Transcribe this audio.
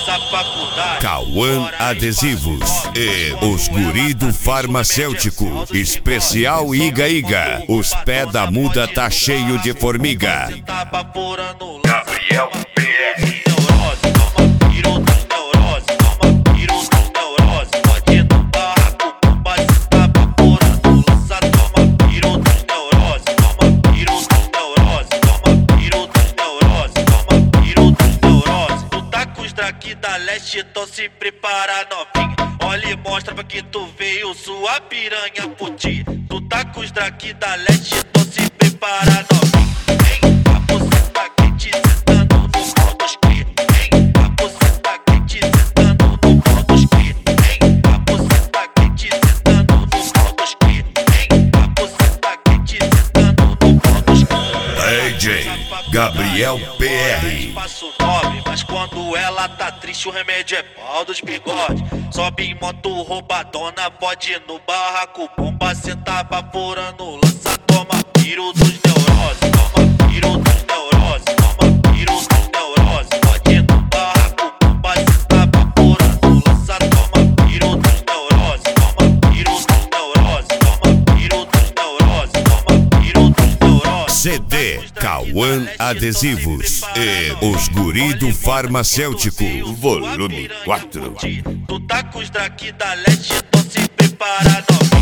Cauã Adesivos e os guri do farmacêutico. Especial Iga Iga. Os pés da muda tá cheio de formiga. Gabriel PR. Aqui da leste, então se prepara, novinha. Olha e mostra pra que tu veio, sua piranha puti. Tu tá com os daqui da leste, então se prepara, novinha. Vem, a buceta quente sentando no pau dos cria. Vem, a buceta quente sentando no pau dos cria. Vem, a buceta quente sentando no pau dos cria. Vem, a buceta quente sentando no pau dos cria. DJ Gabriel PR. Mas quando ela tá triste o remédio é pau dos bigode. Sobe em moto roubadona, pode ir no barraco. Bomba senta vaporando, lança, toma piro dos neuroses. Toma piro dos neuroses, toma piro dos neuroses. Pode ir no barraco, bomba senta vaporando, lança, toma piro dos neuroses. Toma piro dos neuroses, toma piro dos neuroses, toma piro dos neuroses. CD Cauã Adesivos e os guri do farmacêutico. Volume 4. Tu tá com os daqui da leste, então se prepara, novinha.